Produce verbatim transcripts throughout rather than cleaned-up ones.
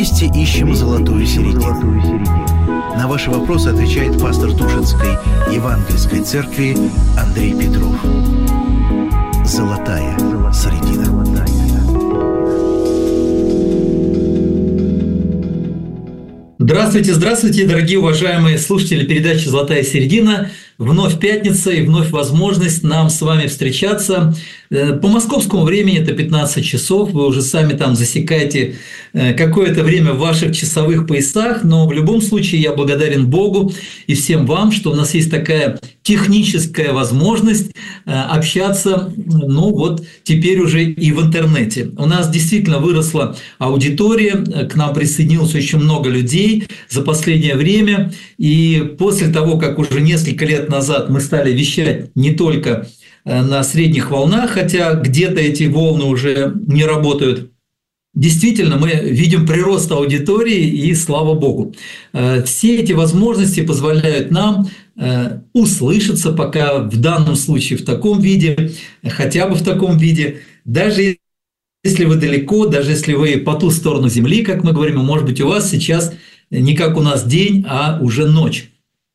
Вместе ищем золотую середину. На ваши вопросы отвечает пастор Тушинской Евангельской церкви Андрей Петров. Золотая середина. Здравствуйте, здравствуйте, дорогие уважаемые слушатели передачи «Золотая середина». Вновь пятница и вновь возможность нам с вами встречаться. По московскому времени это пятнадцать часов, вы уже сами там засекаете какое-то время в ваших часовых поясах, но в любом случае я благодарен Богу и всем вам, что у нас есть такая техническая возможность общаться, ну вот теперь уже и в интернете. У нас действительно выросла аудитория, к нам присоединилось очень много людей за последнее время, и после того, как уже несколько лет назад мы стали вещать не только на средних волнах, хотя где-то эти волны уже не работают, действительно мы видим прирост аудитории, и слава Богу. Все эти возможности позволяют нам услышаться пока в данном случае в таком виде, хотя бы в таком виде, даже если вы далеко, даже если вы по ту сторону земли, как мы говорим, может быть, у вас сейчас не как у нас день, а уже ночь.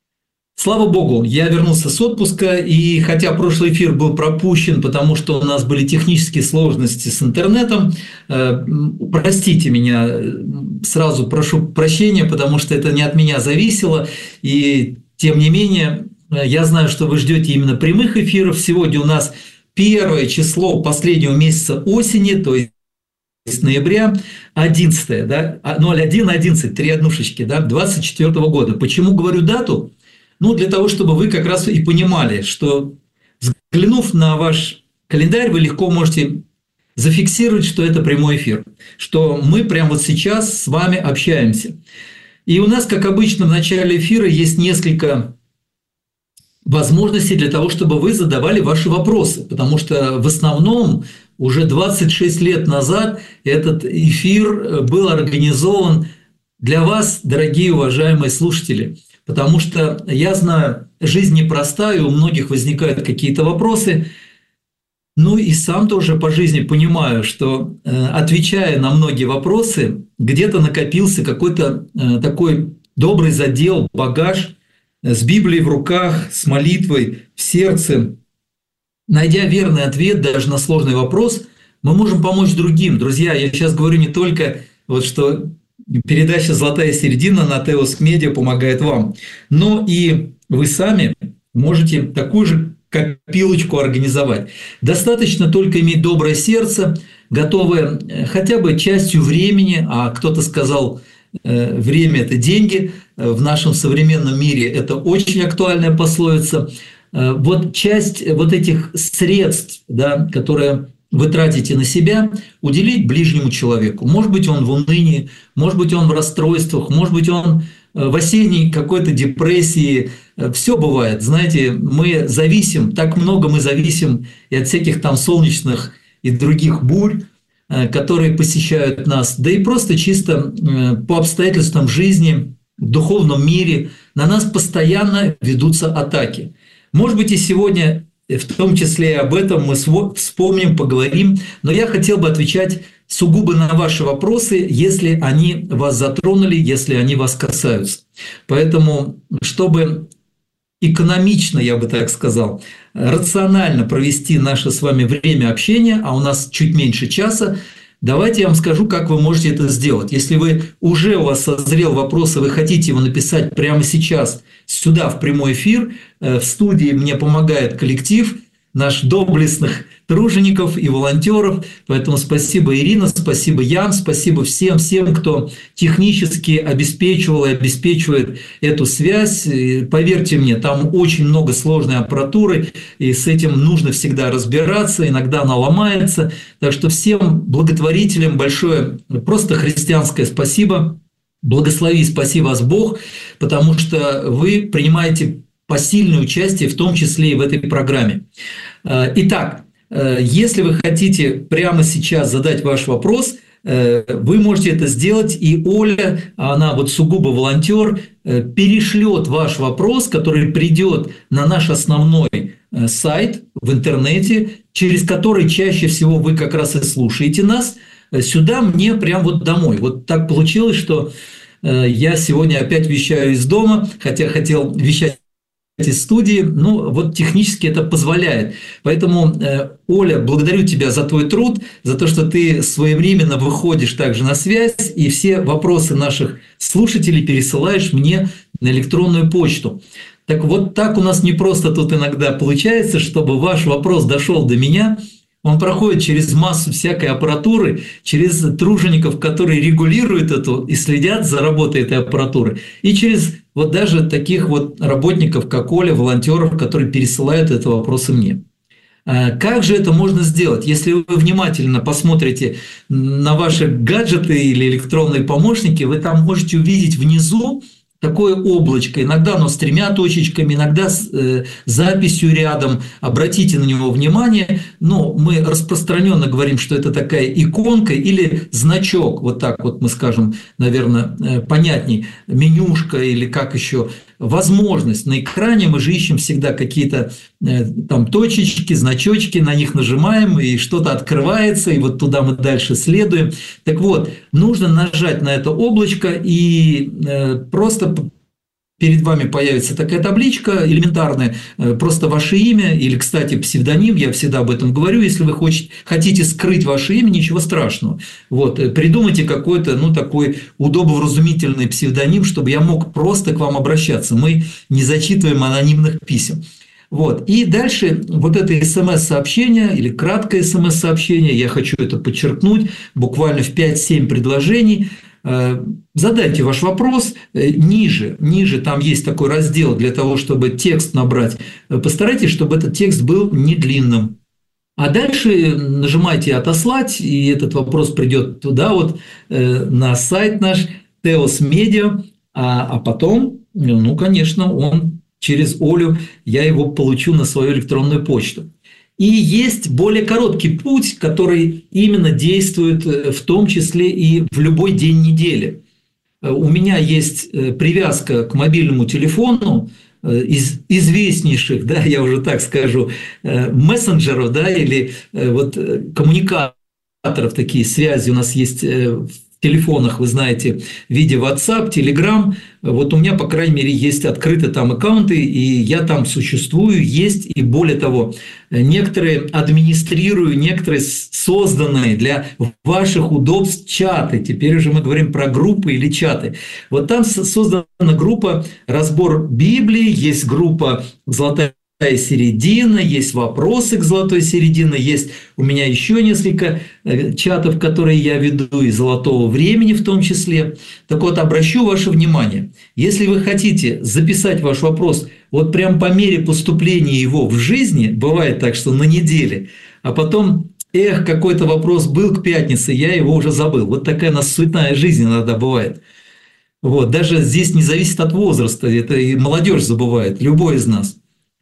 Слава Богу, я вернулся с отпуска, и хотя прошлый эфир был пропущен, потому что у нас были технические сложности с интернетом, э, простите меня, сразу прошу прощения, потому что это не от меня зависело, и тем не менее, я знаю, что вы ждете именно прямых эфиров. Сегодня у нас первое число последнего месяца осени, то есть ноября, одиннадцатое, да, ноль один одиннадцать, три однушечки, да, двадцать четвёртого года. Почему говорю дату? Ну, для того, чтобы вы как раз и понимали, что, взглянув на ваш календарь, вы легко можете зафиксировать, что это прямой эфир, что мы прямо вот сейчас с вами общаемся. И у нас, как обычно, в начале эфира есть несколько возможностей для того, чтобы вы задавали ваши вопросы, потому что в основном уже двадцать шесть лет назад этот эфир был организован для вас, дорогие уважаемые слушатели. Потому что я знаю, жизнь непростая, у многих возникают какие-то вопросы. Ну и сам тоже по жизни понимаю, что, отвечая на многие вопросы, где-то накопился какой-то такой добрый задел, багаж с Библией в руках, с молитвой в сердце. Найдя верный ответ даже на сложный вопрос, мы можем помочь другим. Друзья, я сейчас говорю не только вот что... Передача «Золотая середина» на Теос Медиа помогает вам. Но и вы сами можете такую же копилочку организовать. Достаточно только иметь доброе сердце, готовое хотя бы частью времени, а кто-то сказал, время – это деньги, в нашем современном мире это очень актуальная пословица. Вот часть вот этих средств, да, которые... вы тратите на себя, уделить ближнему человеку. Может быть, он в унынии, может быть, он в расстройствах, может быть, он в осенней какой-то депрессии. Все бывает. Знаете, мы зависим, так много мы зависим и от всяких там солнечных и других бурь, которые посещают нас, да и просто чисто по обстоятельствам жизни, в духовном мире на нас постоянно ведутся атаки. Может быть, и сегодня... в том числе и об этом мы вспомним, поговорим. Но я хотел бы отвечать сугубо на ваши вопросы, если они вас затронули, если они вас касаются. Поэтому, чтобы экономично, я бы так сказал, рационально провести наше с вами время общения, а у нас чуть меньше часа, давайте я вам скажу, как вы можете это сделать. Если вы уже у вас созрел вопрос, и вы хотите его написать прямо сейчас сюда, в прямой эфир, в студии мне помогает коллектив наш доблестных тружеников и волонтеров. Поэтому спасибо, Ирина, спасибо, Ян, спасибо всем, всем, кто технически обеспечивал и обеспечивает эту связь. И поверьте мне, там очень много сложной аппаратуры, и с этим нужно всегда разбираться, иногда она ломается. Так что всем благотворителям большое просто христианское спасибо. Благослови, спаси вас Бог, потому что вы принимаете посильное участие, в том числе и в этой программе. Итак, если вы хотите прямо сейчас задать ваш вопрос, вы можете это сделать, и Оля, она вот сугубо волонтер, перешлет ваш вопрос, который придет на наш основной сайт в интернете, через который чаще всего вы как раз и слушаете нас. сюда мне прям вот домой. Вот так получилось, что я сегодня опять вещаю из дома, хотя хотел вещать из студии, ну вот технически это позволяет. Поэтому, Оля, благодарю тебя за твой труд, за то, что ты своевременно выходишь также на связь и все вопросы наших слушателей пересылаешь мне на электронную почту. Так вот так у нас не просто тут иногда получается, чтобы ваш вопрос дошел до меня. Он проходит через массу всякой аппаратуры, через тружеников, которые регулируют эту и следят за работой этой аппаратуры, и через вот даже таких вот работников, как Оля, волонтеров, которые пересылают это вопросы мне. Как же это можно сделать? Если вы внимательно посмотрите на ваши гаджеты или электронные помощники, вы там можете увидеть внизу такое облачко, иногда оно с тремя точечками, иногда с э, записью рядом, обратите на него внимание, но мы распространенно говорим, что это такая иконка или значок, вот так вот мы скажем, наверное, э, понятней, менюшка или как еще, возможность. На экране мы же ищем всегда какие-то э, там точечки, значочки, на них нажимаем, и что-то открывается, и вот туда мы дальше следуем. Так вот, нужно нажать на это облачко, и э, просто перед вами появится такая табличка элементарная, просто ваше имя или, кстати, псевдоним, я всегда об этом говорю, если вы хотите, хотите скрыть ваше имя, ничего страшного. Вот, придумайте какой-то, ну, такой удобовразумительный псевдоним, чтобы я мог просто к вам обращаться. Мы не зачитываем анонимных писем. Вот. И дальше вот это смс-сообщение или краткое смс-сообщение, я хочу это подчеркнуть, буквально в пять-семь предложений. Задайте ваш вопрос ниже, ниже там есть такой раздел для того, чтобы текст набрать. Постарайтесь, чтобы этот текст был не длинным. А дальше нажимайте «Отослать», и этот вопрос придет туда, вот на сайт наш Теос Медиа, а, а потом, ну, конечно, он через Олю, я его получу на свою электронную почту. И есть более короткий путь, который именно действует в том числе и в любой день недели. У меня есть привязка к мобильному телефону из известнейших, да, я уже так скажу, мессенджеров, да, или вот коммуникаторов, такие связи у нас есть в телефонах, вы знаете, в виде WhatsApp, Telegram. Вот у меня, по крайней мере, есть открыты там аккаунты, и я там существую, есть, и более того, некоторые администрирую, некоторые созданные для ваших удобств чаты. Теперь уже мы говорим про группы или чаты. Вот там создана группа «Разбор Библии», есть группа «Золотая середина», есть вопросы к золотой середине, есть у меня еще несколько чатов, которые я веду, и золотого времени в том числе. Так вот, обращу ваше внимание, если вы хотите записать ваш вопрос вот прям по мере поступления его в жизни, бывает так, что на неделе, а потом, эх, какой-то вопрос был к пятнице, я его уже забыл. Вот такая у нас суетная жизнь иногда бывает. Вот, даже здесь не зависит от возраста, это и молодежь забывает, любой из нас.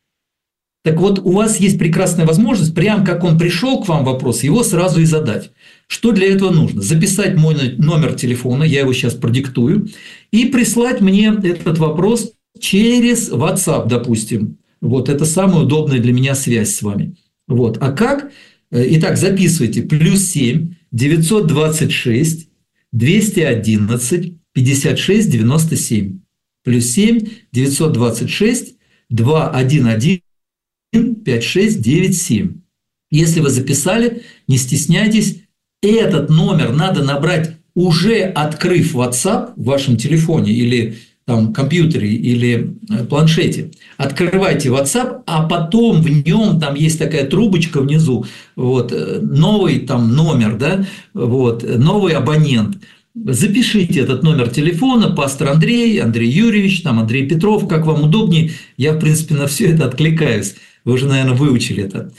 Так вот, у вас есть прекрасная возможность, прям как он пришел к вам вопрос, его сразу и задать. Что для этого нужно? Записать мой номер телефона, я его сейчас продиктую, и прислать мне этот вопрос через WhatsApp, допустим. Вот, это самая удобная для меня связь с вами. Вот. А как? Итак, записывайте. Плюс семь девятьсот двадцать шесть двести одиннадцать пятьдесят шесть девяносто семь. Плюс семь девятьсот двадцать шесть двести одиннадцать пять шесть девять семь. Если вы записали, не стесняйтесь, этот номер надо набрать, уже открыв WhatsApp в вашем телефоне или там, компьютере или планшете. Открывайте WhatsApp, а потом в нем там есть такая трубочка внизу, вот, новый там номер, да, вот, новый абонент. Запишите этот номер телефона, пастор Андрей, Андрей Юрьевич, там Андрей Петров, как вам удобнее. Я, в принципе, на все это откликаюсь. Вы уже, наверное, выучили это.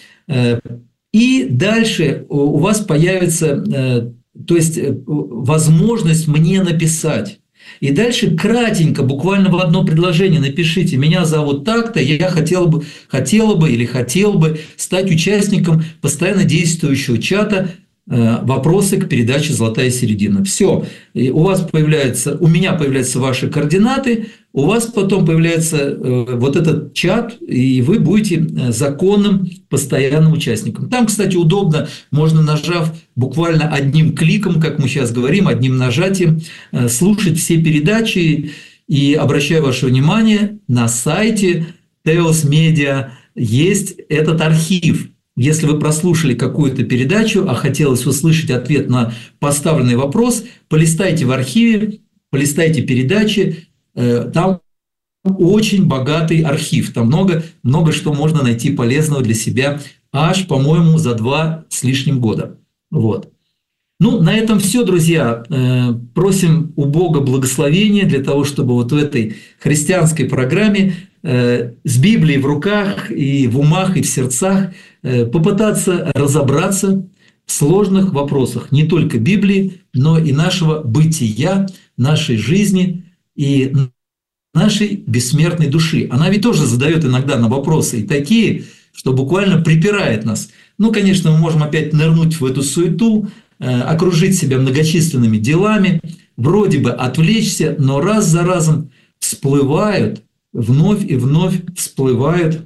И дальше у вас появится, то есть, возможность мне написать. И дальше кратенько, буквально в одно предложение напишите: меня зовут так-то, я хотела бы, хотела бы или хотел бы стать участником постоянно действующего чата вопросы к передаче «Золотая середина». Все, у вас появляется, у меня появляются ваши координаты, у вас потом появляется вот этот чат, и вы будете законным постоянным участником. Там, кстати, удобно, можно, нажав буквально одним кликом, как мы сейчас говорим, одним нажатием, слушать все передачи. И обращаю ваше внимание, на сайте Теос Медиа есть этот архив. Если вы прослушали какую-то передачу, а хотелось услышать ответ на поставленный вопрос, полистайте в архиве, полистайте передачи, там очень богатый архив, там много, много что можно найти полезного для себя аж, по-моему, за два с лишним года. Вот. Ну, на этом все, друзья. Просим у Бога благословения для того, чтобы вот в этой христианской программе с Библией в руках и в умах, и в сердцах попытаться разобраться в сложных вопросах не только Библии, но и нашего бытия, нашей жизни и нашей бессмертной души. Она ведь тоже задает иногда на вопросы и такие, что буквально припирает нас. Ну, конечно, мы можем опять нырнуть в эту суету, окружить себя многочисленными делами, вроде бы отвлечься, но раз за разом всплывают, вновь и вновь всплывают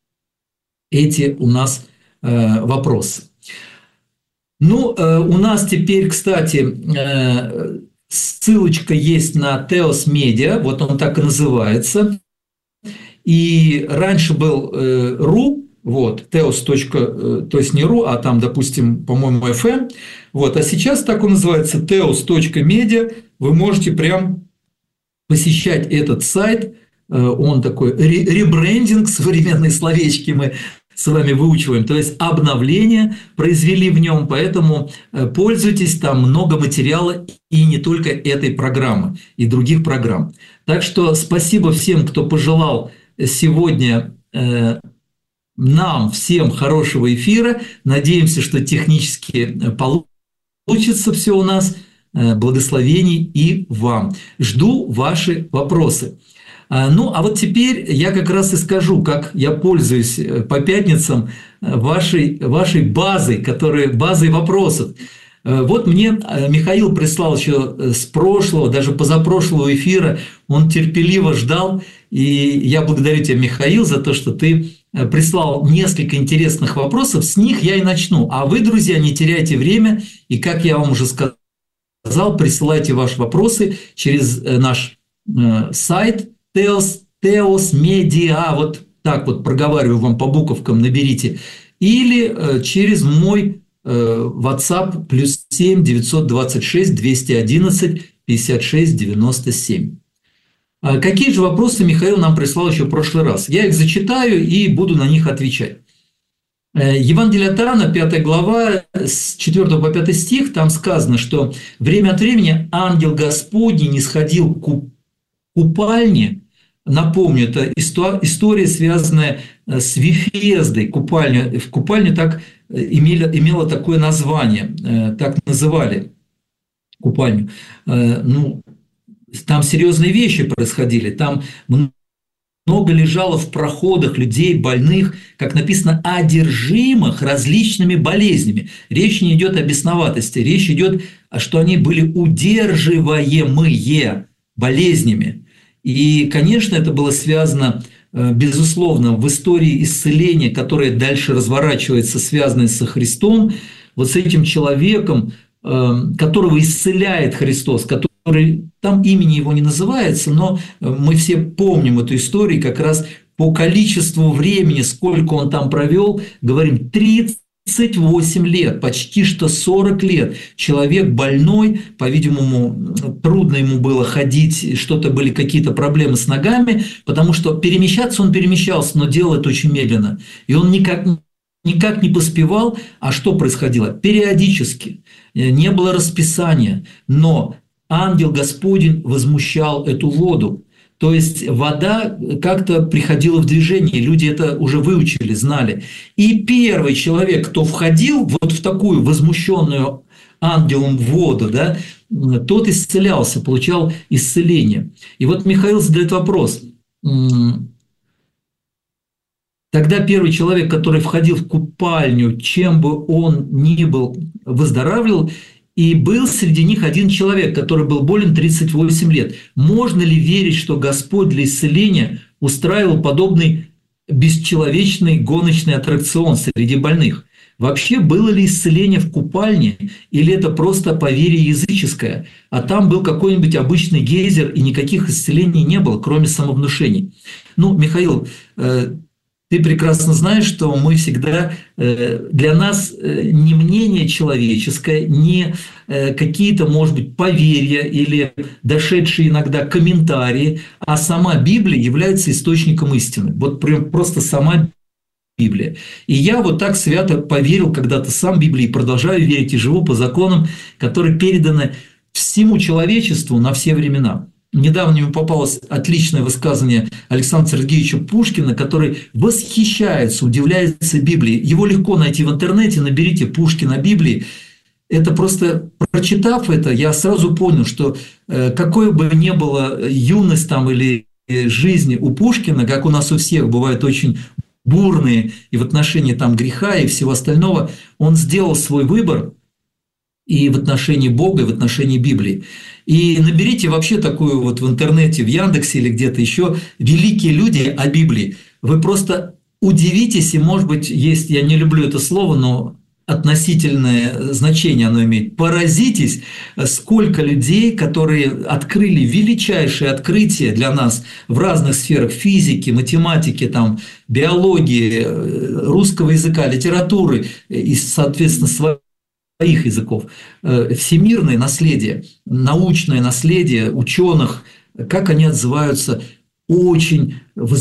эти у нас э, вопросы. Ну, э, у нас теперь, кстати, э, ссылочка есть на Теос Медиа, вот он так и называется. И раньше был э, ру, вот, теос. То есть не ру, а там, допустим, по-моему, эф эм. Вот, а сейчас так он называется, теос точка медиа. Вы можете прям посещать этот сайт. Он такой ребрендинг, современные словечки мы с вами выучиваем, то есть обновление произвели в нем, поэтому пользуйтесь, там много материала и не только этой программы, и других программ. Так что спасибо всем, кто пожелал сегодня нам всем хорошего эфира. Надеемся, что технически получится все у нас. Благословений и вам. Жду ваши вопросы. Ну, а вот теперь я как раз и скажу, как я пользуюсь по пятницам вашей, вашей базой, которая, базой вопросов. Вот мне Михаил прислал еще с прошлого, даже позапрошлого эфира, он терпеливо ждал, и я благодарю тебя, Михаил, за то, что ты прислал несколько интересных вопросов, с них я и начну. А вы, друзья, не теряйте время, и, как я вам уже сказал, присылайте ваши вопросы через наш сайт Теос, Теос Медиа, вот так вот проговариваю вам по буковкам, наберите, или через мой WhatsApp плюс семь девятьсот двадцать шесть двести одиннадцать пятьдесят шесть девяносто семь. Какие же вопросы Михаил нам прислал еще в прошлый раз? Я их зачитаю и буду на них отвечать. Евангелие от Иоанна, пятая глава, с четвёртого по пятый стих, там сказано, что время от времени ангел Господний нисходил к купальне. Напомню, это история, связанная с Вифездой. Купальня, в купальне так имела, имела такое название, так называли купальню. Ну, там серьезные вещи происходили, там много лежало в проходах людей, больных, как написано, одержимых различными болезнями. Речь не идет о бесноватости, речь идет, что они были удерживаемые болезнями. И, конечно, это было связано, безусловно, в истории исцеления, которая дальше разворачивается, связанная со Христом, вот с этим человеком, которого исцеляет Христос, который, там имени его не называется, но мы все помним эту историю, как раз по количеству времени, сколько он там провел, говорим, тридцать восемь лет, почти что сорок лет. Человек больной, по-видимому, трудно ему было ходить, что-то были какие-то проблемы с ногами, потому что перемещаться он перемещался, но делал это очень медленно. И он никак, никак не поспевал. А что происходило? Периодически. Не было расписания, но ангел Господень возмущал эту воду. То есть вода как-то приходила в движение, люди это уже выучили, знали. И первый человек, кто входил вот в такую возмущенную ангелом воду, да, тот исцелялся, получал исцеление. И вот Михаил задает вопрос. Тогда первый человек, который входил в купальню, чем бы он ни был, выздоравливал, и был среди них один человек, который был болен тридцать восемь лет. Можно ли верить, что Господь для исцеления устраивал подобный бесчеловечный гоночный аттракцион среди больных? Вообще, было ли исцеление в купальне, или это просто поверье языческое, а там был какой-нибудь обычный гейзер, и никаких исцелений не было, кроме самовнушений? Ну, Михаил, ты прекрасно знаешь, что мы всегда, для нас не мнение человеческое, не какие-то, может быть, поверья или дошедшие иногда комментарии, а сама Библия является источником истины. Вот прям просто сама Библия. И я вот так свято поверил когда-то сам Библии, и продолжаю верить и живу по законам, которые переданы всему человечеству на все времена. Недавно мне попалось отличное высказывание Александра Сергеевича Пушкина, который восхищается, удивляется Библии. Его легко найти в интернете, наберите Пушкин о Библии. Это просто, прочитав это, я сразу понял, что какой бы ни была юность там или жизнь у Пушкина, как у нас у всех бывает очень бурные и в отношении там греха и всего остального, он сделал свой выбор и в отношении Бога, и в отношении Библии. И наберите вообще такую вот в интернете, в Яндексе или где-то еще «Великие люди о Библии». Вы просто удивитесь, и, может быть, есть, я не люблю это слово, но относительное значение оно имеет. Поразитесь, сколько людей, которые открыли величайшие открытия для нас в разных сферах физики, математики, там, биологии, русского языка, литературы и, соответственно, своих языков. Всемирное наследие, научное наследие ученых, как они отзываются, очень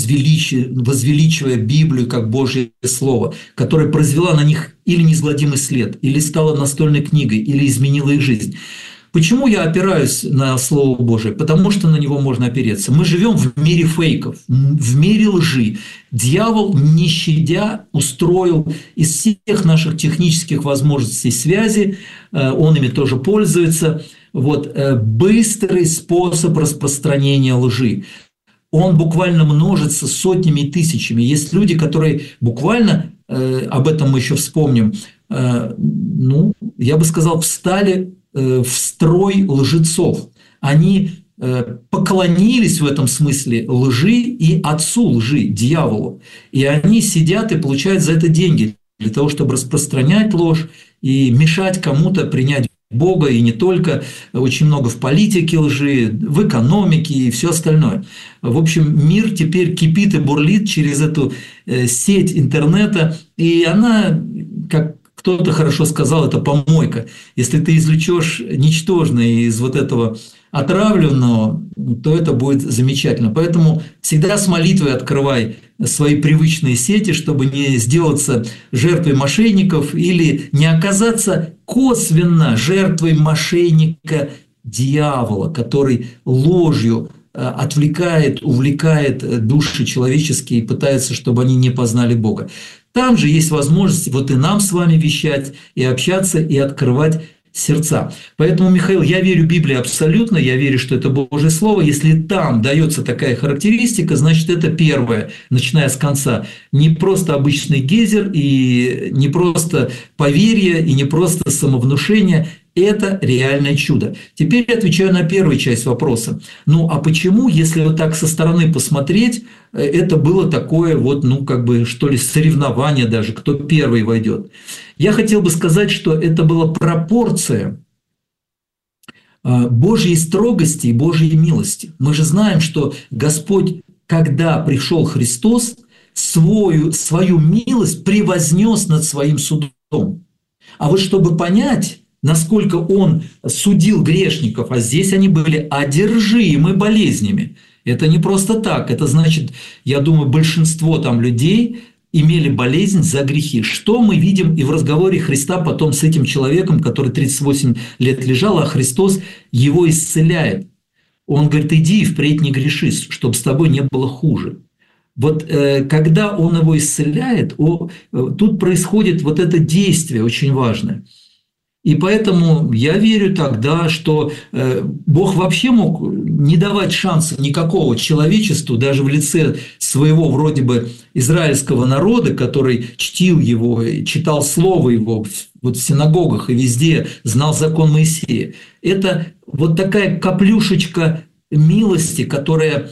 возвеличивая Библию как Божье Слово, которое произвела на них или неизгладимый след, или стала настольной книгой, или изменила их жизнь. Почему я опираюсь на Слово Божие? Потому что на него можно опереться. Мы живем в мире фейков, в мире лжи. Дьявол, не щадя, устроил из всех наших технических возможностей связи, он ими тоже пользуется, вот, быстрый способ распространения лжи. Он буквально множится сотнями и тысячами. Есть люди, которые буквально, э, об этом мы еще вспомним, э, ну, я бы сказал, встали э, в строй лжецов. Они э, поклонились в этом смысле лжи и отцу лжи, дьяволу. И они сидят и получают за это деньги для того, чтобы распространять ложь и мешать кому-то принять Бога, и не только, очень много в политике лжи, в экономике и все остальное. В общем, мир теперь кипит и бурлит через эту сеть интернета, и она, как кто-то хорошо сказал, это помойка. Если ты извлечешь ничтожное из вот этого отравленного, то это будет замечательно. Поэтому всегда с молитвой открывай свои привычные сети, чтобы не сделаться жертвой мошенников или не оказаться косвенно жертвой мошенника дьявола, который ложью отвлекает, увлекает души человеческие и пытается, чтобы они не познали Бога. Там же есть возможность вот и нам с вами вещать, и общаться, и открывать сердца. Поэтому, Михаил, я верю Библии абсолютно, я верю, что это Божье Слово. Если там дается такая характеристика, значит, это первое, начиная с конца. Не просто обычный гейзер, и не просто поверье, и не просто самовнушение. Это реальное чудо. Теперь я отвечаю на первую часть вопроса. Ну, а почему, если вот так со стороны посмотреть, это было такое вот, ну, как бы, что ли, соревнование даже, кто первый войдет? Я хотел бы сказать, что это была пропорция Божьей строгости и Божьей милости. Мы же знаем, что Господь, когда пришел Христос, свою, свою милость превознес над своим судом. А вот чтобы понять, насколько он судил грешников, а здесь они были одержимы болезнями. Это не просто так. Это значит, я думаю, большинство там людей имели болезнь за грехи. Что мы видим и в разговоре Христа потом с этим человеком, который тридцать восемь лет лежал, а Христос его исцеляет. Он говорит: иди и впредь не греши, чтобы с тобой не было хуже. Вот э, когда он его исцеляет, о, э, тут происходит вот это действие очень важное. И поэтому я верю тогда, что Бог вообще мог не давать шанса никакого человечеству, даже в лице своего вроде бы израильского народа, который чтил его, читал слово его вот в синагогах и везде, знал закон Моисея. Это вот такая каплюшечка милости, которая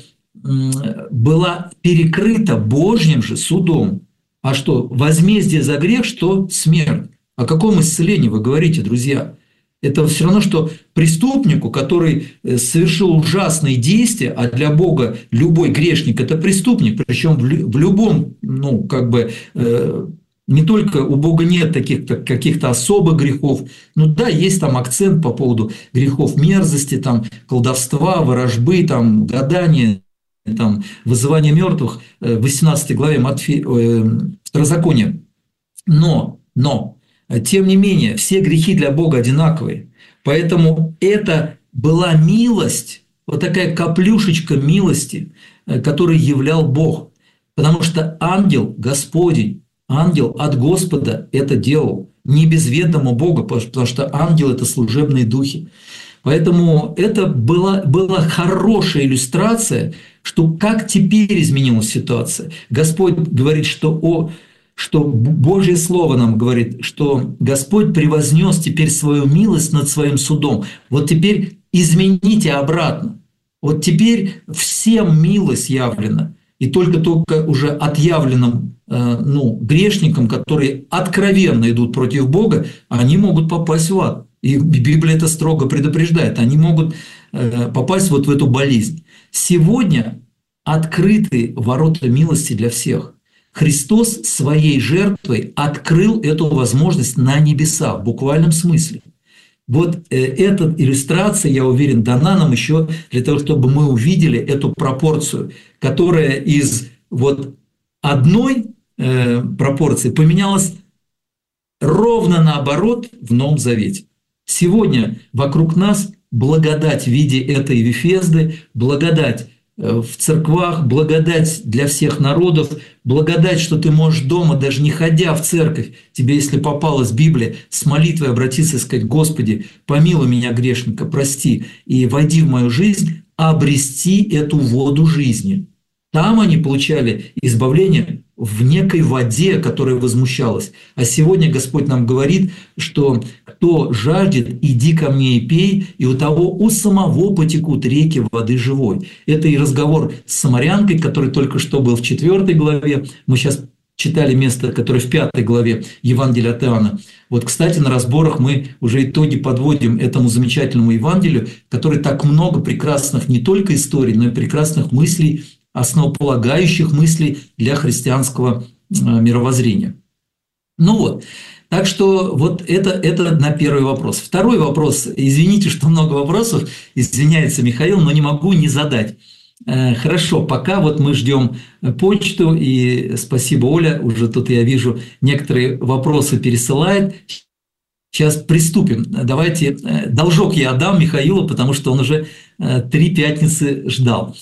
была перекрыта Божьим же судом. А что, возмездие за грех, что смерть. О каком исцелении вы говорите, друзья? Это все равно, что преступнику, который совершил ужасные действия, а для Бога любой грешник – это преступник, причем в любом, ну, как бы, э, не только у Бога нет таких каких-то особых грехов, ну да, есть там акцент по поводу грехов мерзости, там, колдовства, ворожбы, там, гадания, там, вызывания мертвых, в восемнадцатой главе Матфея, э, Второзакония. Но, но, тем не менее, все грехи для Бога одинаковые. Поэтому это была милость, вот такая каплюшечка милости, которую являл Бог. Потому что ангел Господень, ангел от Господа это делал, не без ведома Бога, потому что ангел – это служебные духи. Поэтому это была, была хорошая иллюстрация, что как теперь изменилась ситуация. Господь говорит, что о что Божье Слово нам говорит, что Господь превознес теперь свою милость над своим судом. Вот теперь измените обратно. Вот теперь всем милость явлена. И только-только уже отъявленным ну, грешникам, которые откровенно идут против Бога, они могут попасть в ад. И Библия это строго предупреждает. Они могут попасть вот в эту болезнь. Сегодня открыты ворота милости для всех. Христос своей жертвой открыл эту возможность на небеса, в буквальном смысле. Вот эта иллюстрация, я уверен, дана нам еще для того, чтобы мы увидели эту пропорцию, которая из вот одной э, пропорции поменялась ровно наоборот в Новом Завете. Сегодня вокруг нас благодать в виде этой Вифезды, благодать в церквах, благодать для всех народов, благодать, что ты можешь дома, даже не ходя в церковь, тебе, если попалась Библия, с молитвой обратиться и сказать: «Господи, помилуй меня, грешника, прости, и войди в мою жизнь», обрести эту воду жизни. Там они получали избавление в некой воде, которая возмущалась. А сегодня Господь нам говорит, что кто жаждет, иди ко мне и пей, и у того у самого потекут реки воды живой. Это и разговор с самарянкой, который только что был в четвёртой главе. Мы сейчас читали место, которое в пятой главе Евангелия от Иоанна. Вот, кстати, на разборах мы уже итоги подводим этому замечательному Евангелию, который так много прекрасных не только историй, но и прекрасных мыслей, основополагающих мыслей для христианского мировоззрения. Ну вот, так что вот это, это на первый вопрос. Второй вопрос, извините, что много вопросов, извиняется Михаил, но не могу не задать. Хорошо, пока вот мы ждем почту, и спасибо, Оля, уже тут я вижу, некоторые вопросы пересылает. Сейчас приступим. Давайте, должок я отдам Михаилу, потому что он уже три пятницы ждал.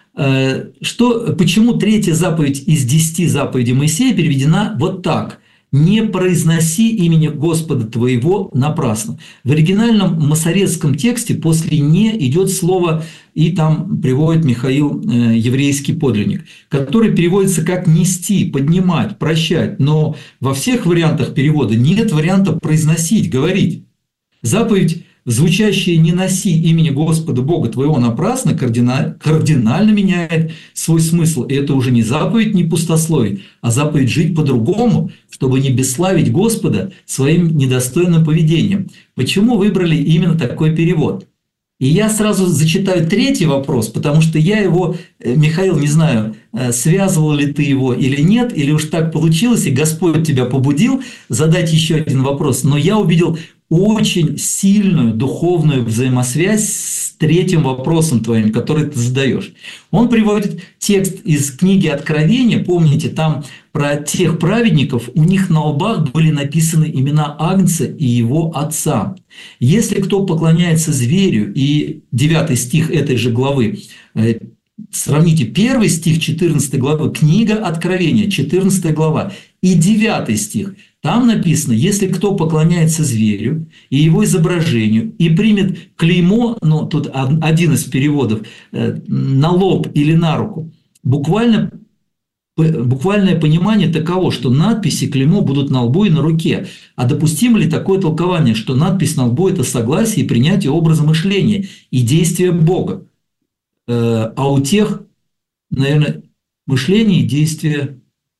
Что, почему третья заповедь из десяти заповедей Моисея переведена вот так: «Не произноси имени Господа твоего напрасно». В оригинальном масоретском тексте после «не» идет слово, и там приводит Михаил еврейский подлинник, который переводится как «нести», «поднимать», «прощать». Но во всех вариантах перевода нет варианта «произносить», «говорить». Заповедь, звучащее «не носи имени Господа Бога твоего напрасно», кардинально, кардинально меняет свой смысл. И это уже не заповедь не пустословить, а заповедь жить по-другому, чтобы не бесславить Господа своим недостойным поведением. Почему выбрали именно такой перевод? И я сразу зачитаю третий вопрос, потому что я его, Михаил, не знаю, связывал ли ты его или нет, или уж так получилось, и Господь тебя побудил задать еще один вопрос. Но я увидел очень сильную духовную взаимосвязь с третьим вопросом твоим, который ты задаешь. Он приводит текст из книги Откровения, помните, там про тех праведников, у них на лбах были написаны имена Агнца и его отца. Если кто поклоняется зверю, и девятый стих этой же главы, сравните первый стих четырнадцатой главы, книга Откровения, четырнадцатая глава, и девятый стих, Там написано, если кто поклоняется зверю и его изображению и примет клеймо, ну тут один из переводов, на лоб или на руку, буквально, буквальное понимание таково, что надписи клеймо будут на лбу и на руке. А допустимо ли такое толкование, что надпись на лбу – это согласие и принятие образа мышления и действия Бога? А у тех, наверное, мышление и действия…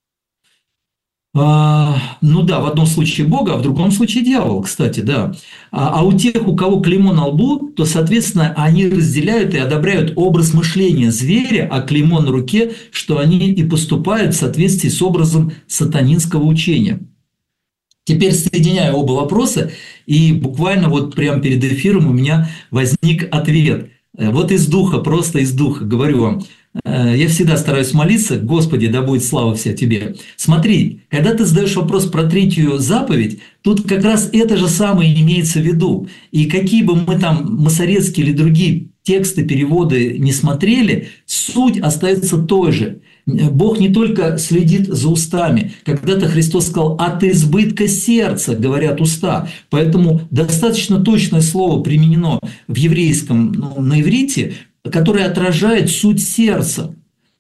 А, ну да, в одном случае Бога, а в другом случае дьявола, кстати, да. А, а у тех, у кого клеймо на лбу, то, соответственно, они разделяют и одобряют образ мышления зверя, а клеймо на руке, что они и поступают в соответствии с образом сатанинского учения. Теперь соединяю оба вопроса, и буквально вот прямо перед эфиром у меня возник ответ. Вот из духа, просто из духа, говорю вам. Я всегда стараюсь молиться: Господи, да будет слава вся Тебе. Смотри, когда ты задаешь вопрос про третью заповедь, тут как раз это же самое имеется в виду. И какие бы мы там масорецкие или другие тексты, переводы не смотрели, суть остается той же. Бог не только следит за устами. Когда-то Христос сказал: от избытка сердца говорят уста. Поэтому достаточно точное слово применено в еврейском, ну, на иврите, которое отражает суть сердца.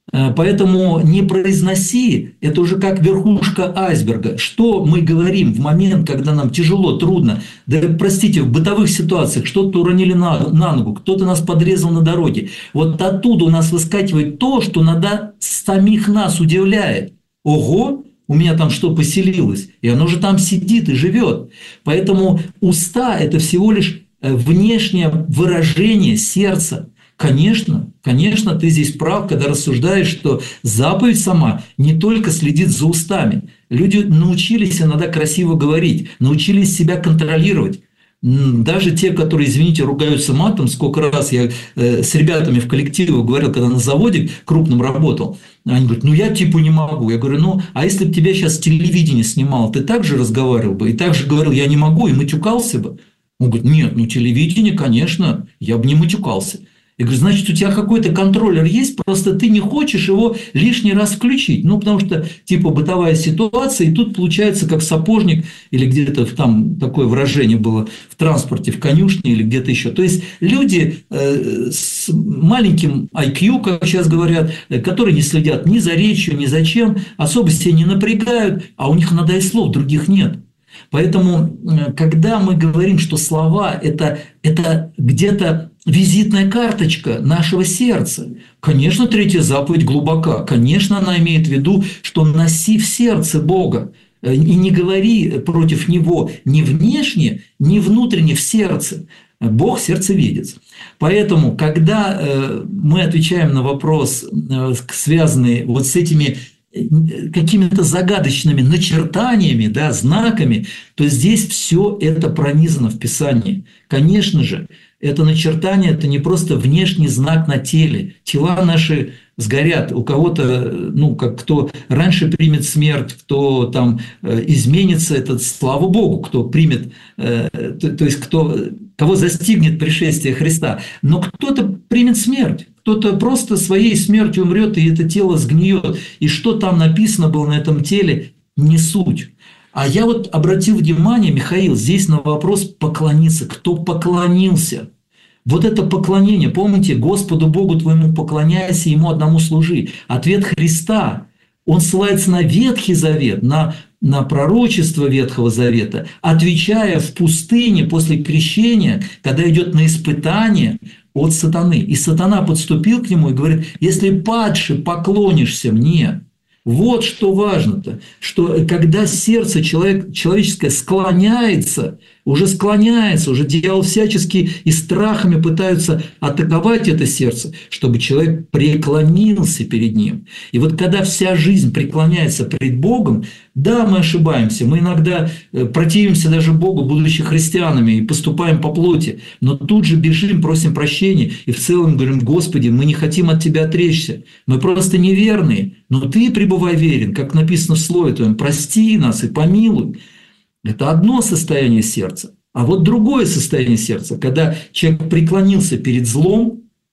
Поэтому не произноси, это уже как верхушка айсберга. Что мы говорим в момент, когда нам тяжело, трудно? Да, простите, в бытовых ситуациях что-то уронили на, на ногу, кто-то нас подрезал на дороге. Вот оттуда у нас выскакивает то, что надо самих нас удивляет. Ого, у меня там что поселилось? И оно же там сидит и живет. Поэтому уста – это всего лишь внешнее выражение сердца. Конечно, конечно, ты здесь прав, когда рассуждаешь, что заповедь сама не только следит за устами. Люди научились иногда красиво говорить, научились себя контролировать. Даже те, которые, извините, ругаются матом, сколько раз я с ребятами в коллективе говорил, когда на заводе крупном работал, они говорят: ну я типа не могу. Я говорю: ну а если бы тебя сейчас телевидение снимало, ты так же разговаривал бы и так же говорил: я не могу, и матюкался бы? Он говорит: нет, ну телевидение, конечно, я бы не матюкался. Я говорю: значит, у тебя какой-то контроллер есть, просто ты не хочешь его лишний раз включить. Ну, потому что, типа, бытовая ситуация, и тут получается, как сапожник, или где-то там такое выражение было в транспорте, в конюшне, или где-то еще. То есть, люди э, с маленьким ай кью, как сейчас говорят, которые не следят ни за речью, ни за чем, особо себя не напрягают, а у них иногда и слов других нет. Поэтому, когда мы говорим, что слова – это, это где-то визитная карточка нашего сердца, конечно, третья заповедь глубока, конечно, она имеет в виду, что носи в сердце Бога, и не говори против Него ни внешне, ни внутренне в сердце. Бог сердцевидец. Поэтому, когда мы отвечаем на вопрос, связанный вот с этими какими-то загадочными начертаниями, да, знаками, то здесь все это пронизано в Писании. Конечно же, это начертание – это не просто внешний знак на теле. Тела наши сгорят. У кого-то, ну, как кто раньше примет смерть, кто там изменится, это слава Богу, кто примет, то, то есть кто, кого застигнет пришествие Христа. Но кто-то примет смерть. Кто-то просто своей смертью умрет, и это тело сгниет. И что там написано было на этом теле, не суть. А я вот обратил внимание, Михаил, здесь на вопрос поклониться. Кто поклонился? Вот это поклонение, помните, Господу Богу твоему поклоняйся, Ему одному служи. Ответ Христа, он ссылается на Ветхий Завет, на, на пророчество Ветхого Завета, отвечая в пустыне после крещения, когда идет на испытание от сатаны. И сатана подступил к нему и говорит: если падше поклонишься мне. Вот что важно-то, что когда сердце человек, человеческое склоняется, уже склоняется, уже дьявол всячески и страхами пытаются атаковать это сердце, чтобы человек преклонился перед ним. И вот когда вся жизнь преклоняется пред Богом, да, мы ошибаемся, мы иногда противимся даже Богу, будучи христианами, и поступаем по плоти, но тут же бежим, просим прощения, и в целом говорим: Господи, мы не хотим от Тебя отречься, мы просто неверные, но Ты пребывай верен, как написано в Слове Твоем, прости нас и помилуй. Это одно состояние сердца. А вот другое состояние сердца, когда человек преклонился перед злом,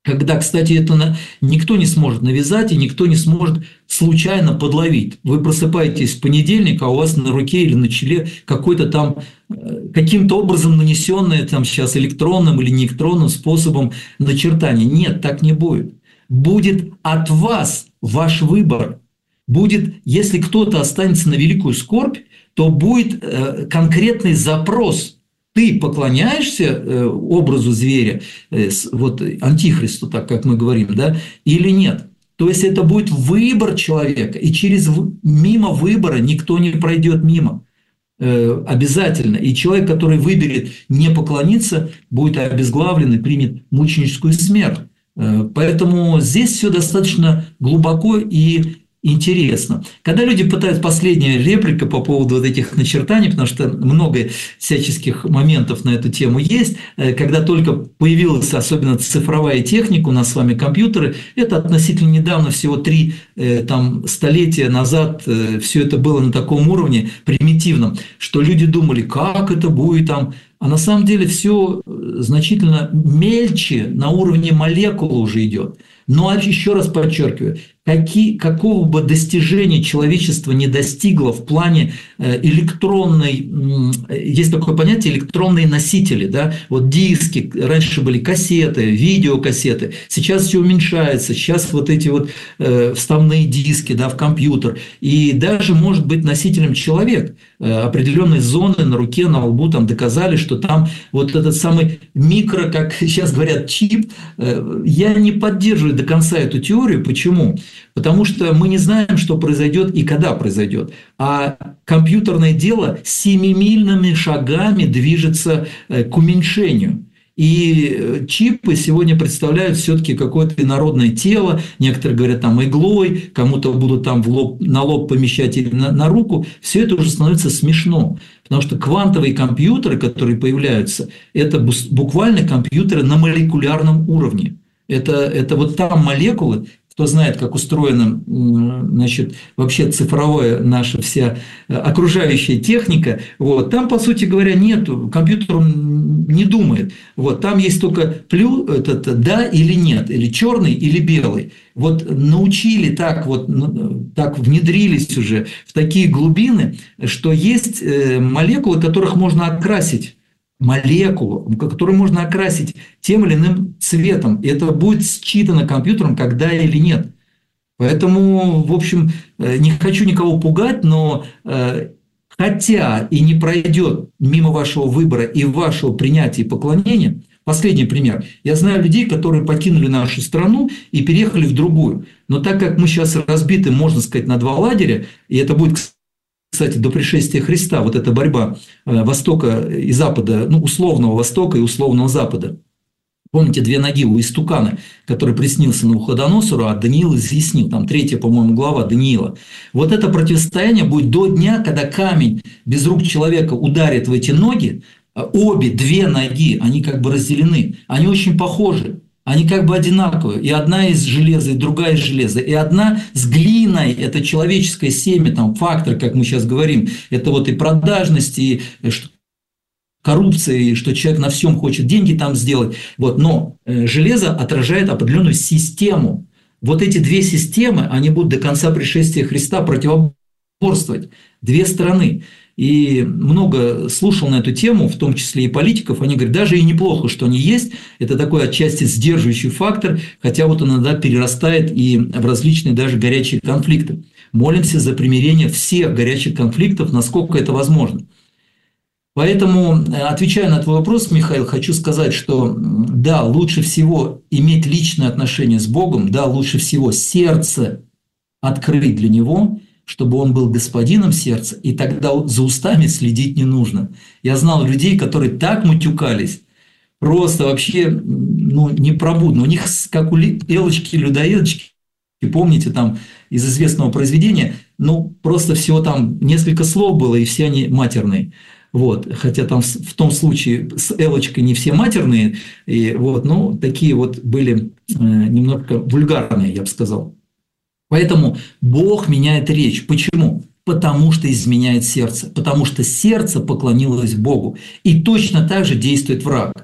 когда, кстати, это никто не сможет навязать и никто не сможет случайно подловить. Вы просыпаетесь в понедельник, а у вас на руке или на челе какой-то там каким-то образом нанесенное там сейчас электронным или неэлектронным способом начертание. Нет, так не будет. Будет от вас ваш выбор. Будет, если кто-то останется на великую скорбь, то будет конкретный запрос. Ты поклоняешься образу зверя, вот антихристу, так как мы говорим, да, или нет? То есть это будет выбор человека, и через мимо выбора никто не пройдет мимо. Обязательно. И человек, который выберет не поклониться, будет обезглавлен и примет мученическую смерть. Поэтому здесь все достаточно глубоко и интересно. Когда люди пытаются, последняя реплика по поводу вот этих начертаний, потому что много всяческих моментов на эту тему есть, когда только появилась особенно цифровая техника, у нас с вами компьютеры, это относительно недавно, всего три там, столетия назад, все это было на таком уровне примитивном, что люди думали, как это будет там. А на самом деле все значительно мельче, на уровне молекул уже идет. Но еще раз подчеркиваю, какие, какого бы достижения человечество не достигло в плане электронной, есть такое понятие электронные носители, да, вот диски, раньше были кассеты, видеокассеты, сейчас все уменьшается, сейчас вот эти вот вставные диски, да, в компьютер, и даже может быть носителем человек, определенные зоны на руке, на лбу там доказали, что там вот этот самый микро, как сейчас говорят, чип, я не поддерживаю до конца эту теорию. Почему? Потому что мы не знаем, что произойдет и когда произойдет. А компьютерное дело семимильными шагами движется к уменьшению. И чипы сегодня представляют все-таки какое-то инородное тело. Некоторые говорят там иглой, кому-то будут там в лоб, на лоб помещать или на, на руку. Все это уже становится смешно. Потому что квантовые компьютеры, которые появляются, это буквально компьютеры на молекулярном уровне. Это, это вот там молекулы, кто знает, как устроена, значит, вообще цифровая наша вся окружающая техника, вот, там, по сути говоря, нету, компьютер не думает. Вот, там есть только плюс, этот, да или нет, или черный, или белый. Вот научили так, вот, так внедрились уже в такие глубины, что есть молекулы, которых можно окрасить. Молекулу, которую можно окрасить тем или иным цветом. И это будет считано компьютером, когда или нет. Поэтому, в общем, не хочу никого пугать, но хотя и не пройдет мимо вашего выбора и вашего принятия и поклонения, последний пример. Я знаю людей, которые покинули нашу страну и переехали в другую. Но так как мы сейчас разбиты, можно сказать, на два лагеря, и это будет, кстати, до пришествия Христа, вот эта борьба Востока и Запада, ну, условного Востока и условного Запада. Помните, две ноги у истукана, который приснился Навуходоносору, а Даниил изъяснил, там третья, по-моему, глава Даниила. Вот это противостояние будет до дня, когда камень без рук человека ударит в эти ноги, обе две ноги, они как бы разделены, они очень похожи. Они как бы одинаковые. И одна из железа, и другая из железа. И одна с глиной, это человеческое семя, там, фактор, как мы сейчас говорим. Это вот и продажность, и коррупция, и что человек на всем хочет деньги там сделать. Вот. Но железо отражает определенную систему. Вот эти две системы, они будут до конца пришествия Христа противоборствовать. Две стороны. И много слушал на эту тему, в том числе и политиков, они говорят, даже и неплохо, что они есть, это такой отчасти сдерживающий фактор, хотя вот он иногда перерастает и в различные даже горячие конфликты. Молимся за примирение всех горячих конфликтов, насколько это возможно. Поэтому, отвечая на твой вопрос, Михаил, хочу сказать, что да, лучше всего иметь личное отношение с Богом, да, лучше всего сердце открыть для Него, чтобы он был господином сердца, и тогда за устами следить не нужно. Я знал людей, которые так матюкались, просто вообще ну, непробудно. У них, как у Элочки-людоедочки, помните, там из известного произведения, ну, просто всего там несколько слов было, и все они матерные. Вот. Хотя там в том случае с Элочкой не все матерные, и вот, ну, такие вот были э, немножко вульгарные, я бы сказал. Поэтому Бог меняет речь. Почему? Потому что изменяет сердце. Потому что сердце поклонилось Богу. И точно так же действует враг.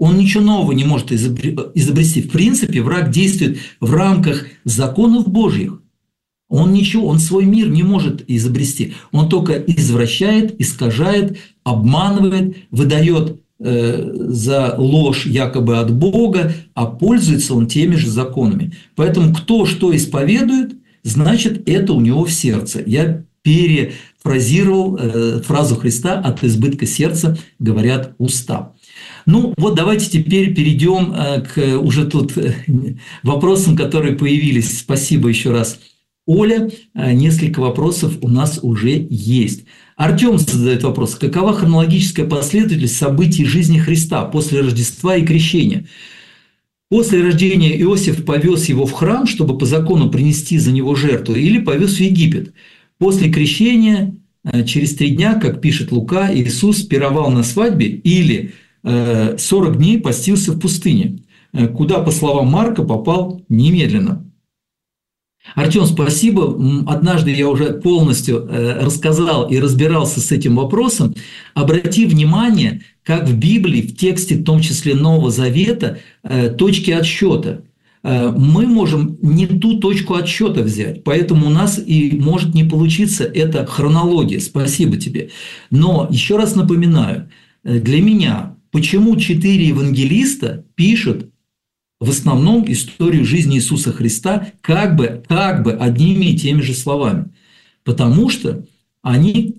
Он ничего нового не может изобрести. В принципе, враг действует в рамках законов Божьих. Он ничего, он свой мир не может изобрести. Он только извращает, искажает, обманывает, выдает э, за ложь якобы от Бога, а пользуется он теми же законами. Поэтому кто что исповедует, значит, это у него в сердце. Я перефразировал э, фразу Христа: «От избытка сердца говорят уста». Ну вот давайте теперь перейдем к уже тут вопросам, которые появились. Спасибо еще раз, Оля. Несколько вопросов у нас уже есть. Артем задает вопрос: какова хронологическая последовательность событий жизни Христа после Рождества и Крещения? После рождения Иосиф повез его в храм, чтобы по закону принести за него жертву, или повез в Египет? После крещения, через три дня, как пишет Лука, Иисус пировал на свадьбе, или сорок дней постился в пустыне, куда, по словам Марка, попал немедленно. Артем, спасибо. Однажды я уже полностью рассказал и разбирался с этим вопросом. Обрати внимание, как в Библии, в тексте, в том числе Нового Завета, точки отсчета. Мы можем не ту точку отсчета взять, поэтому у нас и может не получиться эта хронология. Спасибо тебе. Но еще раз напоминаю, для меня, почему четыре евангелиста пишут в основном историю жизни Иисуса Христа как бы, как бы одними и теми же словами? Потому что они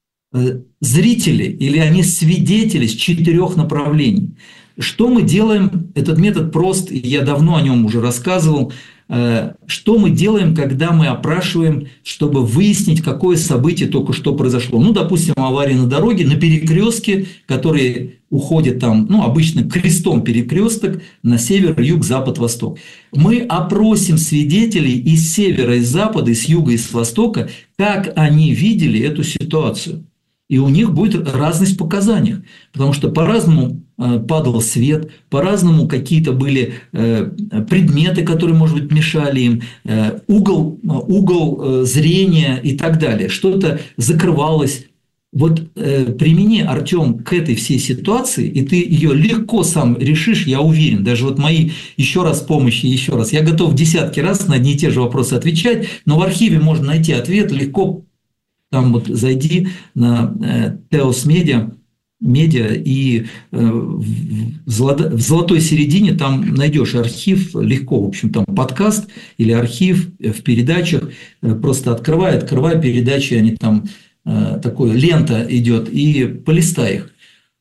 зрители или они свидетели с четырех направлений. Что мы делаем? Этот метод прост, и я давно о нем уже рассказывал. Что мы делаем, когда мы опрашиваем, чтобы выяснить, какое событие только что произошло? Ну, допустим, авария на дороге, на перекрестке, который уходит там, ну, обычно крестом перекресток на север, юг, запад, восток. Мы опросим свидетелей из севера, из запада, из юга, из востока, как они видели эту ситуацию. И у них будет разность в показаниях, потому что по-разному падал свет, по-разному какие-то были предметы, которые, может быть, мешали им, угол, угол зрения и так далее. Что-то закрывалось. Вот примени, Артем, к этой всей ситуации, и ты ее легко сам решишь, я уверен. Даже вот мои еще раз помощи, еще раз. Я готов десятки раз на одни и те же вопросы отвечать, но в архиве можно найти ответ легко. Там вот зайди на Теос Медиа, медиа и в золотой середине там найдешь архив легко, в общем, там подкаст или архив в передачах, просто открывай, открывай передачи, они там, такое лента идет, и полистай их.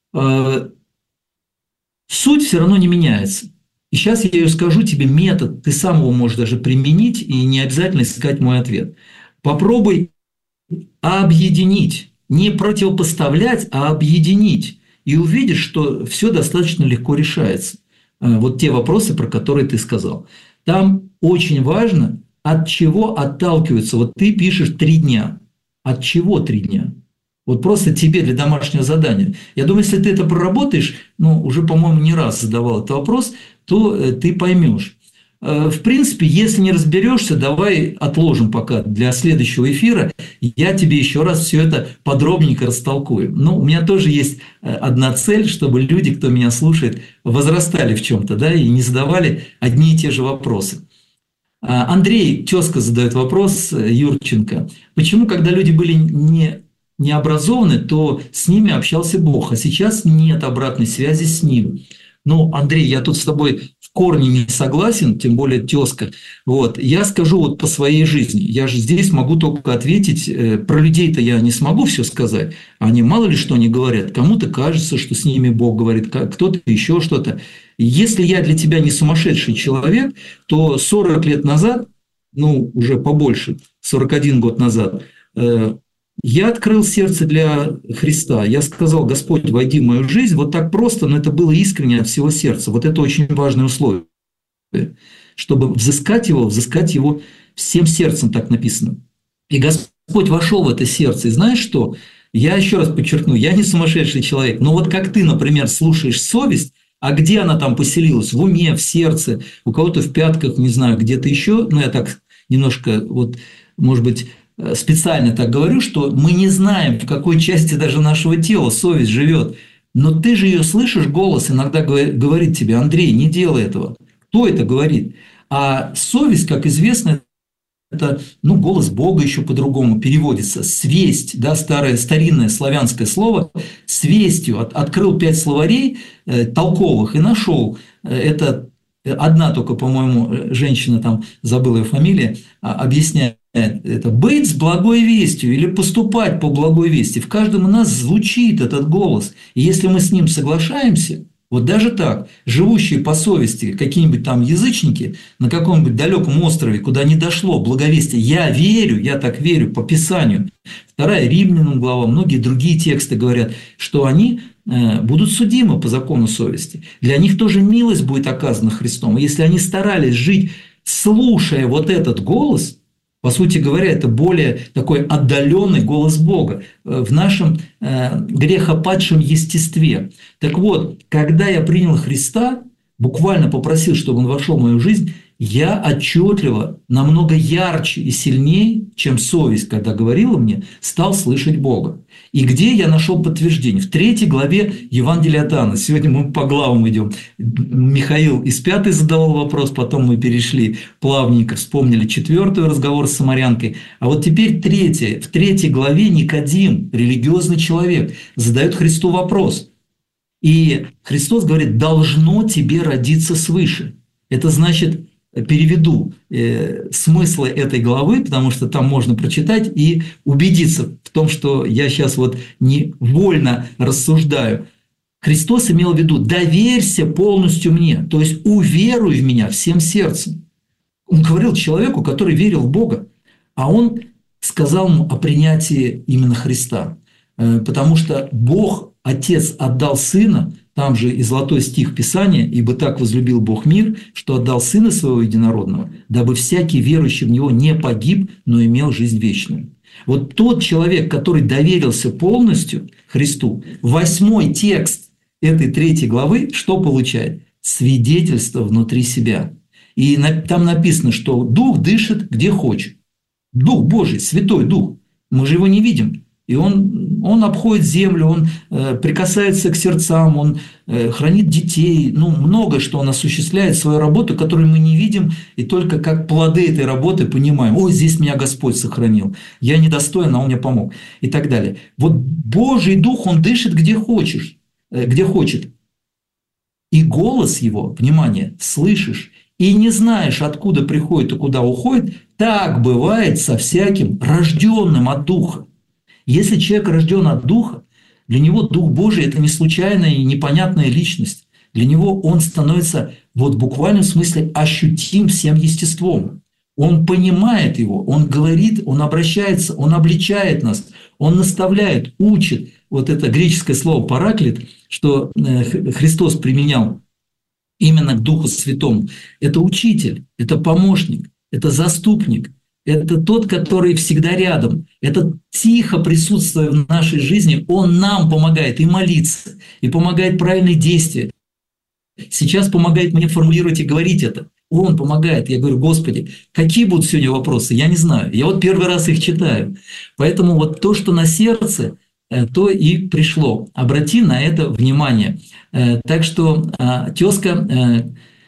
Суть все равно не меняется. И сейчас я скажу тебе метод, ты сам его можешь даже применить, и не обязательно искать мой ответ. Попробуй объединить, не противопоставлять, а объединить. И увидишь, что все достаточно легко решается. Вот те вопросы, про которые ты сказал. Там очень важно, от чего отталкиваются. Вот ты пишешь три дня. От чего три дня? Вот просто тебе для домашнего задания. Я думаю, если ты это проработаешь, ну, уже, по-моему, не раз задавал этот вопрос, то ты поймешь. В принципе, если не разберешься, давай отложим пока для следующего эфира. Я тебе еще раз все это подробненько растолкую. Но у меня тоже есть одна цель, чтобы люди, кто меня слушает, возрастали в чем-то, да, и не задавали одни и те же вопросы. Андрей, тезка, задает вопрос, Юрченко. Почему, когда люди были не, не образованы, то с ними общался Бог, а сейчас нет обратной связи с ним? Ну, Андрей, я тут с тобой в корне не согласен, тем более тезка. Вот. Я скажу вот по своей жизни. Я же здесь могу только ответить. Про людей-то я не смогу все сказать. Они мало ли что они говорят. Кому-то кажется, что с ними Бог говорит, кто-то еще что-то. Если я для тебя не сумасшедший человек, то сорок лет назад, ну, уже побольше, сорок один год назад, я открыл сердце для Христа. Я сказал: Господь, войди в мою жизнь. Вот так просто, но это было искренне от всего сердца. Вот это очень важное условие. Чтобы взыскать его, взыскать его всем сердцем, так написано. И Господь вошел в это сердце. И знаешь что? Я еще раз подчеркну, я не сумасшедший человек. Но вот как ты, например, слушаешь совесть, а где она там поселилась? В уме, в сердце, у кого-то в пятках, не знаю, где-то еще. Ну, я так немножко, вот, может быть, специально так говорю, что мы не знаем, в какой части даже нашего тела совесть живет. но ты же ее слышишь, голос иногда говорит тебе: Андрей, не делай этого. Кто это говорит? А совесть, как известно, это, ну, голос Бога еще по-другому переводится. Свесть, да, старое, старинное славянское слово, свестью. От, открыл пять словарей э, толковых и нашел. Э, это одна только, по-моему, женщина, там забыла ее фамилия, а, объясняет это: быть с благой вестью или поступать по благой вести. В каждом из нас звучит этот голос. И если мы с ним соглашаемся, вот даже так, живущие по совести какие-нибудь там язычники на каком-нибудь далеком острове, куда не дошло благовестие, я верю, я так верю по Писанию. Вторая Римлянам глава, многие другие тексты говорят, что они будут судимы по закону совести. Для них тоже милость будет оказана Христом. И если они старались жить, слушая вот этот голос, по сути говоря, это более такой отдаленный голос Бога в нашем э, грехопадшем естестве. Так вот, когда я принял Христа, буквально попросил, чтобы Он вошел в мою жизнь, я отчетливо, намного ярче и сильнее, чем совесть, когда говорила мне, стал слышать Бога. И где я нашел подтверждение? В третьей главе Евангелия от Иоанна. Сегодня мы по главам идем. Михаил из пятой задавал вопрос, потом мы перешли плавненько, вспомнили четвертый разговор с самарянкой. А вот теперь третья. В третьей главе Никодим, религиозный человек, задает Христу вопрос. И Христос говорит: должно тебе родиться свыше. Это значит, переведу э, смыслы этой главы, потому что там можно прочитать и убедиться в том, что я сейчас вот невольно рассуждаю. Христос имел в виду: доверься полностью мне, то есть уверуй в меня всем сердцем. Он говорил человеку, который верил в Бога, а он сказал ему о принятии именно Христа, э, потому что Бог, Отец, отдал Сына. Там же и золотой стих Писания: «Ибо так возлюбил Бог мир, что отдал Сына Своего Единородного, дабы всякий верующий в Него не погиб, но имел жизнь вечную». Вот тот человек, который доверился полностью Христу, восьмой текст этой третьей главы, что получает? Свидетельство внутри себя. И там написано, что Дух дышит где хочет. Дух Божий, Святой Дух. Мы же его не видим. И он, он обходит землю, он э, прикасается к сердцам, он э, хранит детей. Ну, много что он осуществляет, свою работу, которую мы не видим, и только как плоды этой работы понимаем: ой, здесь меня Господь сохранил, я недостоин, а Он мне помог, и так далее. Вот Божий Дух, Он дышит где хочешь, э, где хочет. И голос Его, внимание, слышишь, и не знаешь, откуда приходит и куда уходит. Так бывает со всяким рожденным от Духа. Если человек рожден от Духа, для него Дух Божий – это не случайная и непонятная личность. Для него он становится вот в буквальном смысле ощутим всем естеством. Он понимает его, он говорит, он обращается, он обличает нас, он наставляет, учит. Вот это греческое слово «параклит», что Христос применял именно к Духу Святому. Это учитель, это помощник, это заступник. Это тот, который всегда рядом. Это тихо присутствуя в нашей жизни, он нам помогает и молиться, и помогает правильные действия. Сейчас помогает мне формулировать и говорить это. Он помогает. Я говорю: Господи, какие будут сегодня вопросы? Я не знаю. Я вот первый раз их читаю. Поэтому вот то, что на сердце, то и пришло. Обрати на это внимание. Так что, тезка,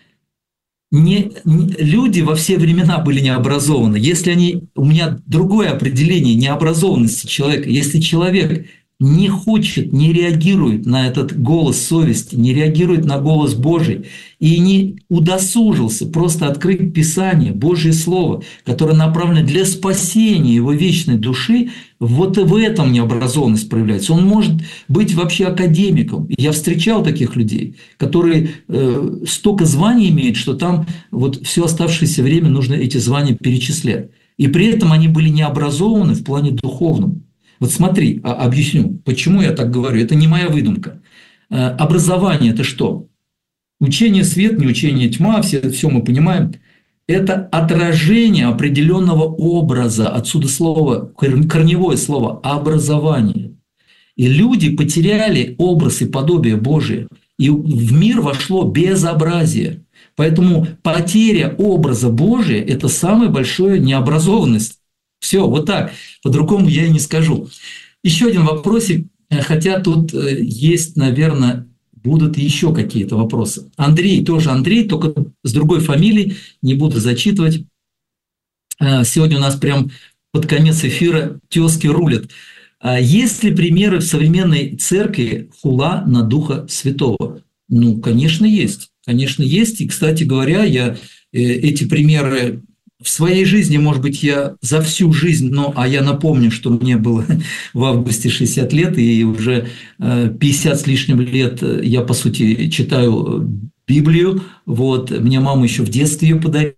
Не, не, люди во все времена были необразованы. Если они, у меня другое определение необразованности человека. Если человек не хочет, не реагирует на этот голос совести, не реагирует на голос Божий и не удосужился просто открыть Писание, Божье Слово, которое направлено для спасения его вечной души, вот и в этом необразованность проявляется. Он может быть вообще академиком. Я встречал таких людей, которые э, столько званий имеют, что там вот все оставшееся время нужно эти звания перечислять. И при этом они были необразованы в плане духовном. Вот смотри, объясню, почему я так говорю. Это не моя выдумка. Образование – это что? Учение свет, не учение тьма, все, все мы понимаем. Это отражение определенного образа. Отсюда слово, корневое слово «образование». И люди потеряли образ и подобие Божие. И в мир вошло безобразие. Поэтому потеря образа Божия – это самая большая необразованность. Все, вот так. По-другому я и не скажу. Еще один вопросик. Хотя тут есть, наверное, будут еще какие-то вопросы. Андрей, тоже Андрей, только с другой фамилией, не буду зачитывать. Сегодня у нас прям под конец эфира тезки рулят. Есть ли примеры в современной церкви хула на Духа Святого? Ну, конечно, есть. Конечно, есть. И, кстати говоря, я эти примеры в своей жизни, может быть, я за всю жизнь, но, а я напомню, что мне было в августе шестьдесят лет, и уже пятьдесят с лишним лет я, по сути, читаю Библию. Вот. Мне мама еще в детстве ее подарила.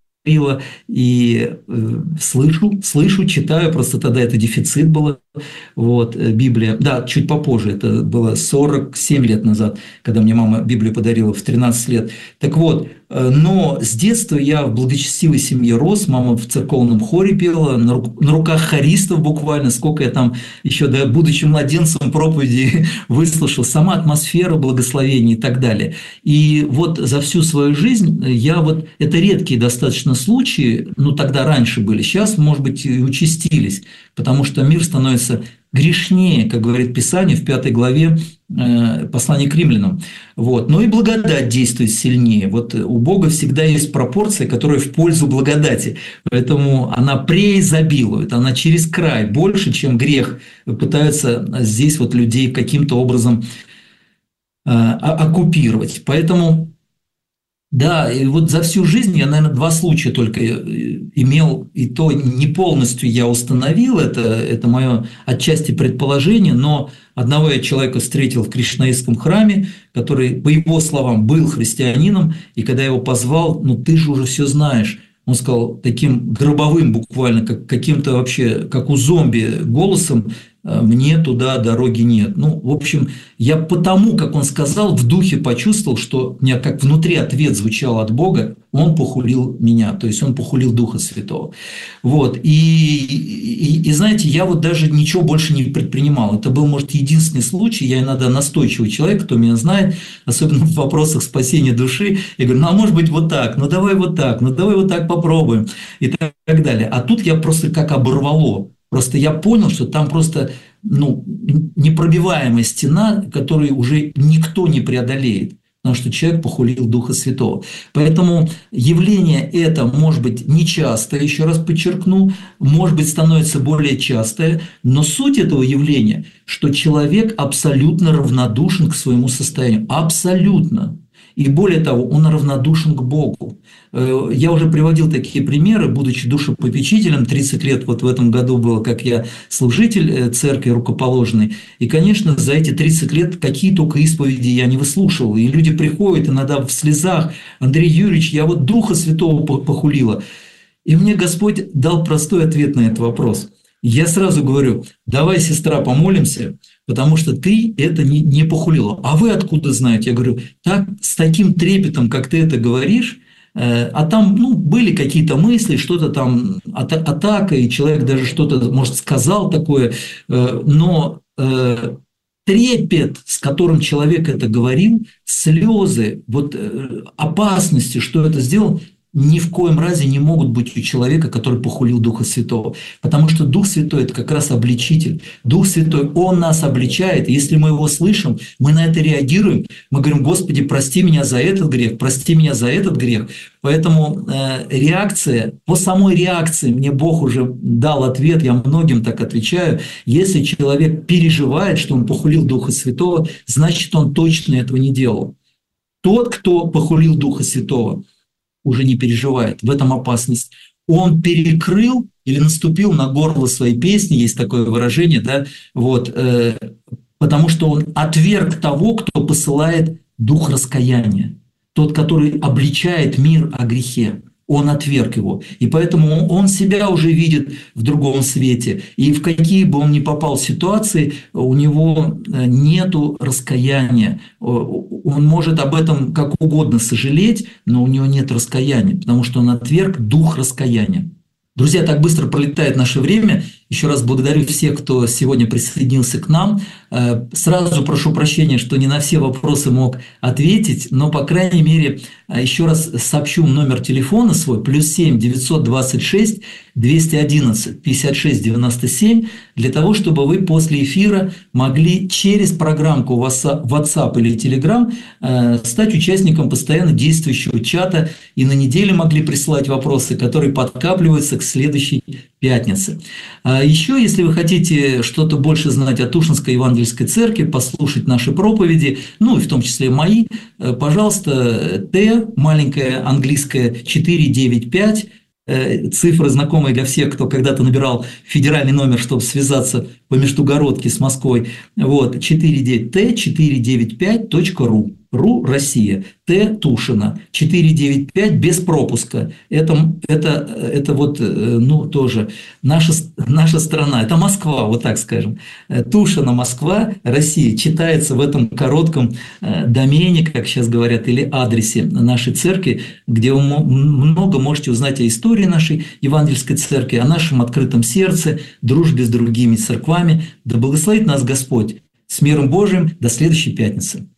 И э, слышу, слышу, читаю, просто тогда это дефицит был, вот, Библия, да, чуть попозже, это было сорок семь лет назад, когда мне мама Библию подарила в тринадцать лет, так вот, э, но с детства я в благочестивой семье рос, мама в церковном хоре пела, на, ру, на руках хористов буквально, сколько я там еще, да, будучи младенцем проповеди выслушал, сама атмосфера благословения и так далее, и вот за всю свою жизнь я вот, это редкие достаточно случаи, ну тогда раньше были, сейчас, может быть, и участились, потому что мир становится грешнее, как говорит Писание в пятой главе э, послания к римлянам. Вот. Но и благодать действует сильнее. Вот у Бога всегда есть пропорция, которая в пользу благодати. Поэтому она преизобилует, она через край, больше, чем грех. Пытаются здесь вот людей каким-то образом э, оккупировать. Поэтому... Да, и вот за всю жизнь я, наверное, два случая только имел, и то не полностью я установил, это, это мое отчасти предположение, но одного я человека встретил в Кришнаистском храме, который, по его словам, был христианином, и когда я его позвал, ну ты же уже все знаешь, он сказал таким гробовым буквально, как каким-то вообще, как у зомби голосом, мне туда дороги нет. Ну, в общем, я потому, как он сказал, в духе почувствовал, что у меня как внутри ответ звучал от Бога, он похулил меня, то есть он похулил Духа Святого. Вот. И, и, и знаете, я вот даже ничего больше не предпринимал. Это был, может, единственный случай. Я иногда настойчивый человек, кто меня знает, особенно в вопросах спасения души. Я говорю, ну, а может быть, вот так, ну, давай вот так, ну, давай вот так попробуем и так далее. А тут я просто как оборвало. Просто я понял, что там просто ну, непробиваемая стена, которую уже никто не преодолеет, потому что человек похулил Духа Святого. Поэтому явление это может быть нечастое, еще раз подчеркну, может быть становится более частое, но суть этого явления, что человек абсолютно равнодушен к своему состоянию, абсолютно. И более того, он равнодушен к Богу. Я уже приводил такие примеры, будучи душепопечителем, тридцать лет вот в этом году было, как я служитель церкви рукоположенный. И, конечно, за эти тридцать лет какие только исповеди я не выслушивал. И люди приходят иногда в слезах: Андрей Юрьевич, я вот Духа Святого похулила. И мне Господь дал простой ответ на этот вопрос. Я сразу говорю: давай, сестра, помолимся, потому что ты это не, не похулила. А вы откуда знаете? Я говорю, так, с таким трепетом, как ты это говоришь, э, а там ну, были какие-то мысли, что-то там, ата- атака, и человек даже что-то, может, сказал такое, э, но э, трепет, с которым человек это говорил, слезы, вот э, опасности, что это сделал, ни в коем разе не могут быть у человека, который похулил Духа Святого. Потому что Дух Святой – это как раз обличитель. Дух Святой, Он нас обличает. И если мы Его слышим, мы на это реагируем. Мы говорим: Господи, прости меня за этот грех, прости меня за этот грех. Поэтому э, реакция, по самой реакции мне Бог уже дал ответ, я многим так отвечаю. Если человек переживает, что он похулил Духа Святого, значит, он точно этого не делал. Тот, кто похулил Духа Святого, уже не переживает, в этом опасность. Он перекрыл или наступил на горло своей песни, есть такое выражение, да, вот, э, потому что он отверг того, кто посылает дух раскаяния, тот, который обличает мир о грехе. Он отверг его. И поэтому он себя уже видит в другом свете. И в какие бы он ни попал ситуации, у него нету раскаяния. Он может об этом как угодно сожалеть, но у него нет раскаяния, потому что он отверг дух раскаяния. Друзья, так быстро пролетает наше время. Еще раз благодарю всех, кто сегодня присоединился к нам. Сразу прошу прощения, что не на все вопросы мог ответить, но, по крайней мере, еще раз сообщу номер телефона свой, плюс семь девятьсот двадцать шесть двести одиннадцать пятьдесят шесть девяносто семь, для того, чтобы вы после эфира могли через программку WhatsApp или Telegram стать участником постоянно действующего чата и на неделю могли присылать вопросы, которые подкапливаются к следующей пятнице. Еще, если вы хотите что-то больше знать о Тушинской Евангельской Церкви, послушать наши проповеди, ну и в том числе мои, пожалуйста, Т, маленькая английская четыре девять пять, цифры, знакомые для всех, кто когда-то набирал федеральный номер, чтобы связаться по междугородке с Москвой, вот, четыре девять Т четыре девять пять точка ру. РУ Россия, Т Тушина, четыре девять пять без пропуска. Это, это, это вот, ну, тоже наша, наша страна, это Москва, вот так скажем. Тушина, Москва, Россия читается в этом коротком домене, как сейчас говорят, или адресе нашей церкви, где вы много можете узнать о истории нашей Евангельской церкви, о нашем открытом сердце, дружбе с другими церквами. Да благословит нас Господь. С миром Божиим. До следующей пятницы.